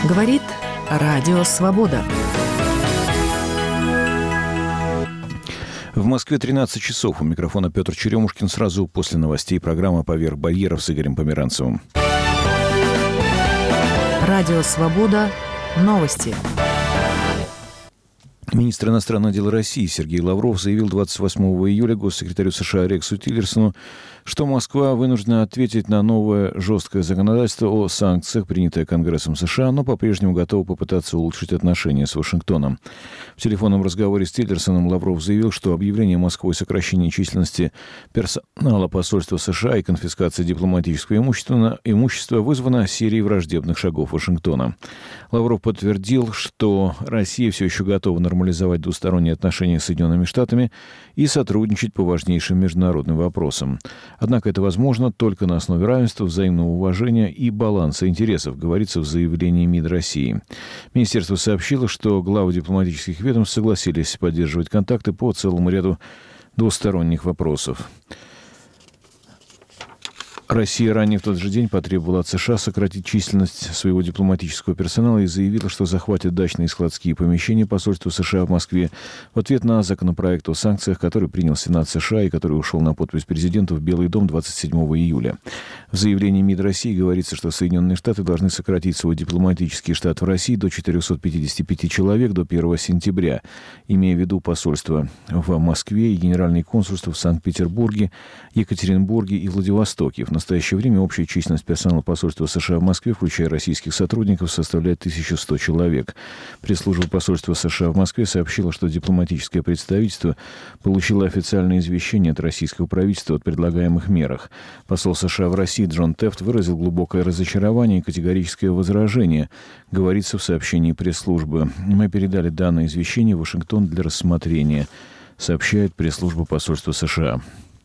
Говорит Радио Свобода. В Москве 13 часов. У микрофона Петр Черемушкин. Сразу после новостей программа «Поверх барьеров» с Игорем Померанцевым. Радио Свобода. Новости. Министр иностранных дел России Сергей Лавров заявил 28 июля госсекретарю США Рексу Тиллерсону, что Москва вынуждена ответить на новое жесткое законодательство о санкциях, принятое Конгрессом США, но по-прежнему готова попытаться улучшить отношения с Вашингтоном. В телефонном разговоре с Тиллерсоном Лавров заявил, что объявление Москвой о сокращении численности персонала посольства США и конфискации дипломатического имущества вызвано серией враждебных шагов Вашингтона. Лавров подтвердил, что Россия все еще готова нормализовать двусторонние отношения с Соединенными Штатами и сотрудничать по важнейшим международным вопросам. Однако это возможно только на основе равенства, взаимного уважения и баланса интересов, говорится в заявлении МИД России. Министерство сообщило, что главы дипломатических ведомств согласились поддерживать контакты по целому ряду двусторонних вопросов. Россия ранее в тот же день потребовала от США сократить численность своего дипломатического персонала и заявила, что захватит дачные и складские помещения посольства США в Москве в ответ на законопроект о санкциях, который принял Сенат США и который ушел на подпись президента в Белый дом 27 июля. В заявлении МИД России говорится, что Соединенные Штаты должны сократить свой дипломатический штат в России до 455 человек до 1 сентября, имея в виду посольства в Москве и генеральные консульства в Санкт-Петербурге, Екатеринбурге и Владивостоке. В настоящее время общая численность персонала посольства США в Москве, включая российских сотрудников, составляет 1100 человек. Пресс-служба посольства США в Москве сообщила, что дипломатическое представительство получило официальное извещение от российского правительства о предлагаемых мерах. Посол США в России Джон Тефт выразил глубокое разочарование и категорическое возражение, говорится в сообщении пресс-службы. Мы передали данное извещение в Вашингтон для рассмотрения, сообщает пресс-служба посольства США.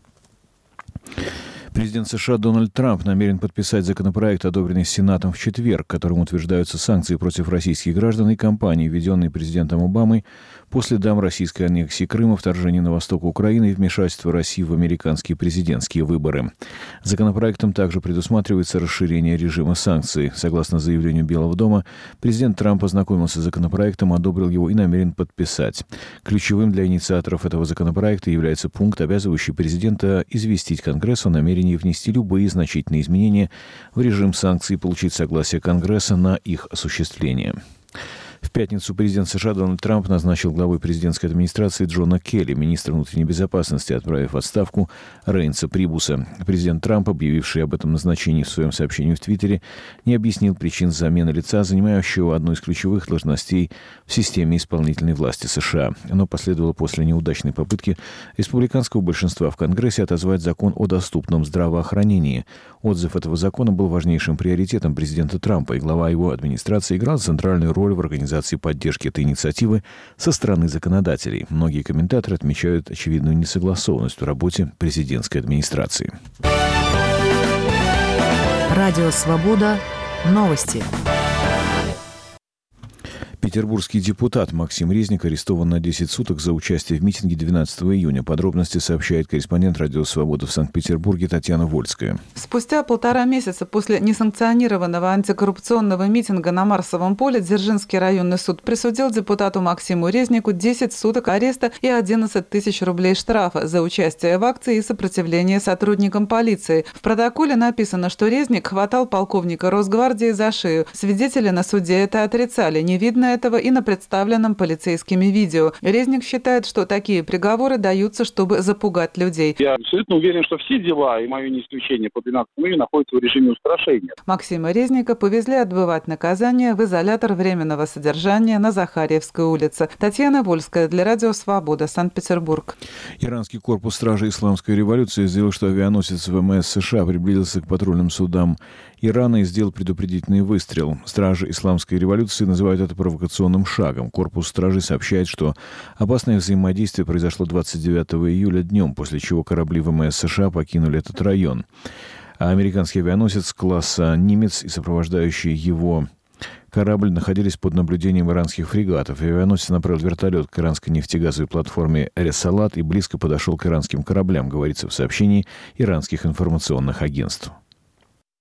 Президент США Дональд Трамп намерен подписать законопроект, одобренный Сенатом в четверг, которым утверждаются санкции против российских граждан и компаний, введенные президентом Обамой после следам российской аннексии Крыма, вторжения на восток Украины и вмешательства России в американские президентские выборы. Законопроектом также предусматривается расширение режима санкций. Согласно заявлению Белого дома, президент Трамп ознакомился с законопроектом, одобрил его и намерен подписать. Ключевым для инициаторов этого законопроекта является пункт, обязывающий президента известить Конгресс о намерении внести любые значительные изменения в режим санкций и получить согласие Конгресса на их осуществление. В пятницу президент США Дональд Трамп назначил главой президентской администрации Джона Келли, министра внутренней безопасности, отправив в отставку Рейнса Прибуса. Президент Трамп, объявивший об этом назначении в своем сообщении в Твиттере, не объяснил причин замены лица, занимающего одну из ключевых должностей в системе исполнительной власти США. Оно последовало после неудачной попытки республиканского большинства в Конгрессе отозвать закон о доступном здравоохранении. Отзыв этого закона был важнейшим приоритетом президента Трампа, и глава его администрации играл центральную роль в организации поддержки этой инициативы со стороны законодателей. Многие комментаторы отмечают очевидную несогласованность в работе президентской администрации. Радио Свобода. Новости. Петербургский депутат Максим Резник арестован на 10 суток за участие в митинге 12 июня. Подробности сообщает корреспондент «Радио Свобода» в Санкт-Петербурге Татьяна Вольская. Спустя 1,5 месяца после несанкционированного антикоррупционного митинга на Марсовом поле Дзержинский районный суд присудил депутату Максиму Резнику 10 суток ареста и 11 тысяч рублей штрафа за участие в акции и сопротивление сотрудникам полиции. В протоколе написано, что Резник хватал полковника Росгвардии за шею. Свидетели на суде это отрицали. Не видно этого и на представленном полицейскими видео. Резник считает, что такие приговоры даются, чтобы запугать людей. Я абсолютно уверен, что все дела, и мое не исключение, по 12 июня находятся в режиме устрашения. Максима Резника повезли отбывать наказание в изолятор временного содержания на Захарьевской улице. Татьяна Вольская для Радио Свобода, Санкт-Петербург. Иранский корпус стражи исламской революции заявил, что авианосец ВМС США приблизился к патрульным судам Ирана и сделал предупредительный выстрел. Стражи исламской революции называют это провокационным шагом. Корпус стражи сообщает, что опасное взаимодействие произошло 29 июля днем, после чего корабли ВМС США покинули этот район. А американский авианосец класса «Нимец» и сопровождающий его корабль находились под наблюдением иранских фрегатов. Авианосец направил вертолет к иранской нефтегазовой платформе «Ресалат» и близко подошел к иранским кораблям, говорится в сообщении иранских информационных агентств.